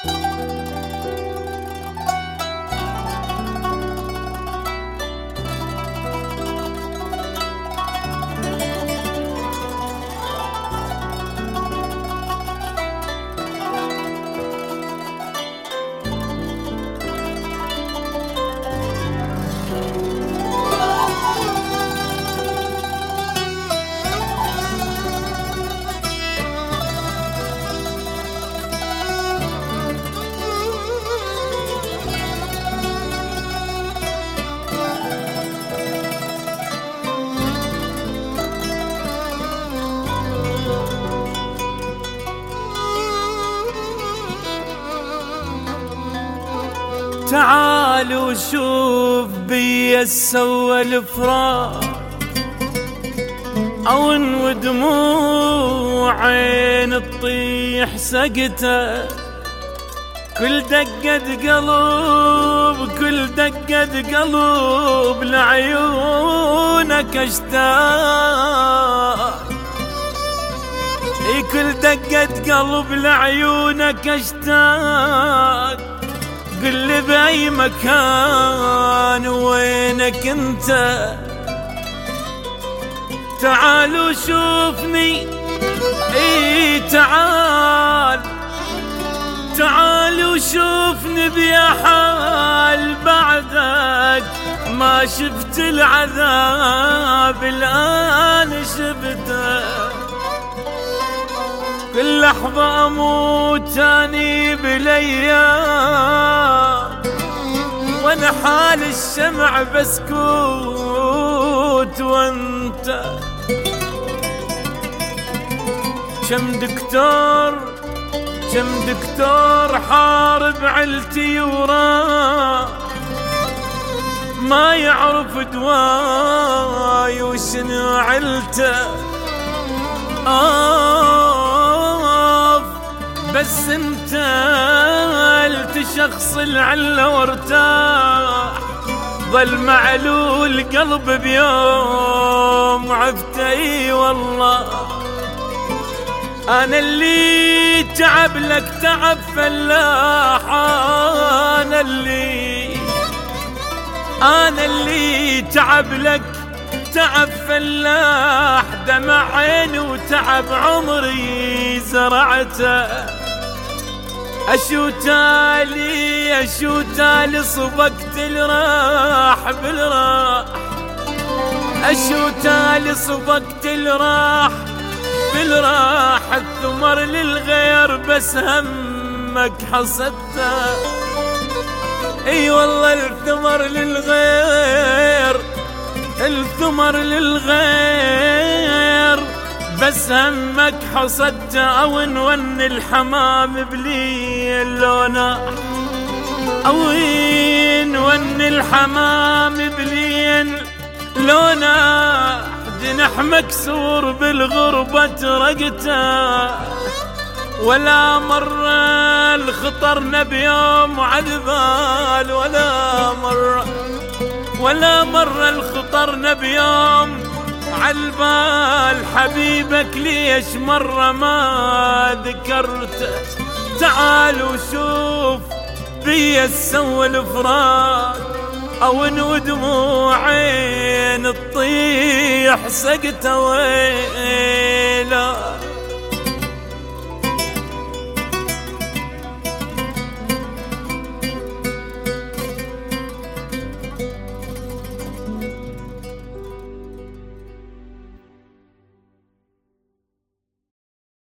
تعال وشوف بي سوى الفراق او ودموع عين تطيح سقته، كل دقة قلب كل دقة قلب لعيونك اشتاق، كل دقة قلب لعيونك اشتاق، قل لي بأي مكان وينك انت. تعال وشوفني تعال تعال وشوفني بيا حال بعدك، ما شفت العذاب الآن شفته، كل لحظة أموت أني بليام، وأنا حال الشمع بسكوت وأنت. كم دكتور حارب عيلتي وراه، ما يعرف دواي وشنو علته، بس انت التشخص العلة وارتاح، ظل معلول قلب بيوم عفته. اي والله انا اللي تعب لك تعب فلاح، انا اللي تعب لك تعب فلاح، دمع عيني وتعب عمري زرعته. أشو تالي صبقت الراح بالراح، أشو تالي صبقت الراح بالراح، الثمر للغير بس همك حصدته. اي والله الثمر للغير، الثمر للغير بس همك حصدته. أون ون الحمام بلي اللونة، أوين ون الحمام بلي لونه، جنح مكسور بالغربة ترقته، ولا مرة الخطر بيوم عذبال، ولا مرة الخطر بيوم عالبال. حبيبك ليش مرة ما ذكرته؟ تعال وشوف بي سوى الفراق، او ودموع عين تطيح سقته ويلا.